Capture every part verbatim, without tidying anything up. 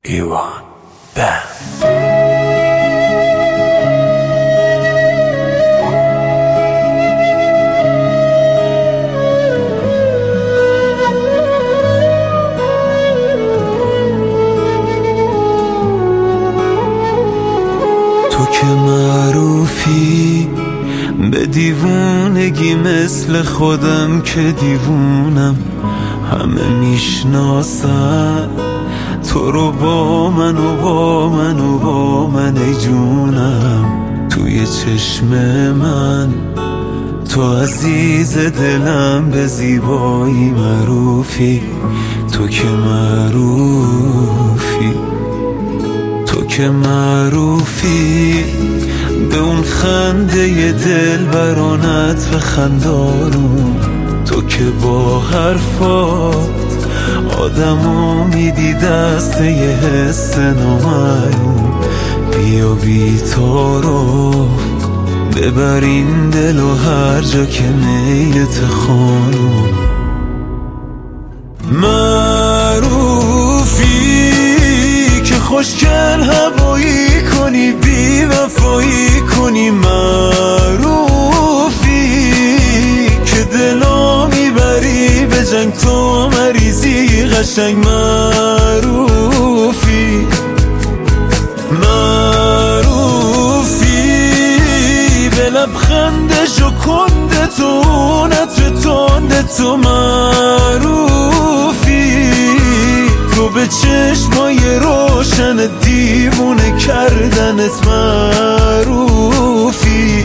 ایوان بند. تو که معروفی به دیوونگی مثل خودم که دیوونم، همه میشناسن تو رو با من و با من و با من ای جونم. توی چشم من تو عزیز دلم، به زیبایی معروفی. تو که معروفی تو که معروفی به اون خنده دل برانت و خندانون. تو که با حرفات آدمو میدی دست یه حس نامعلوم. بیا بی تعارف ببر این دل و هر جا که نیت خانوم. معروفی که خوشگل هوایی کنی، بی وفایی کنی. معروفی که دلا میبری به جنگ، تو مریضی قشنگ. معروفی معروفی به لبخند ژوکنده تو، نطر تنده تو. معروفی تو به چشمای روشن دیوونه کردنت. معروفی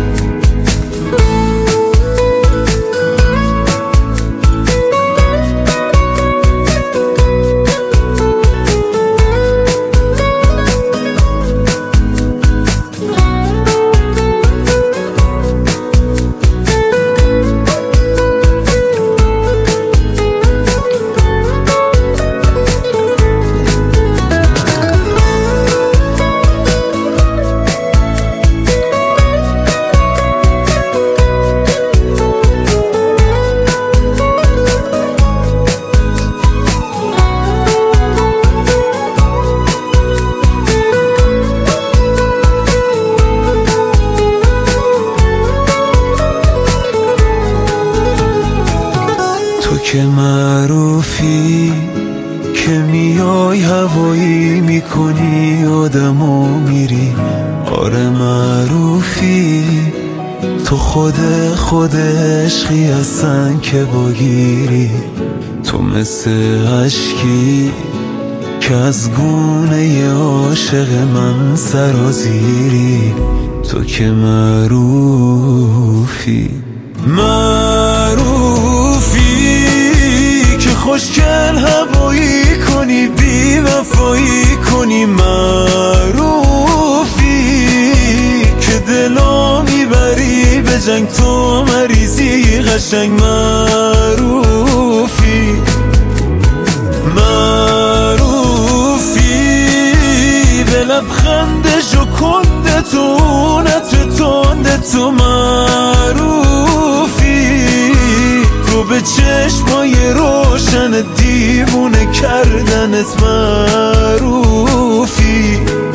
که معروفی که میای هوایی میکنی آدمو میری. آره معروفی تو خود خود عشقی هستن که باگیری. تو مثل عشقی که از گونه عاشق من سرازیری. تو که معروفی معروفی که خوشگل هوایی کنی، بی وفایی کنی. معروفی که دلا میبری به جنگ، تو مریضی قشنگ. معروفی معروفی به لبخند ژوکنده تو، نطر تنده تو. معروفی تو به چشمای روشن دیوونه کردنت. معروفی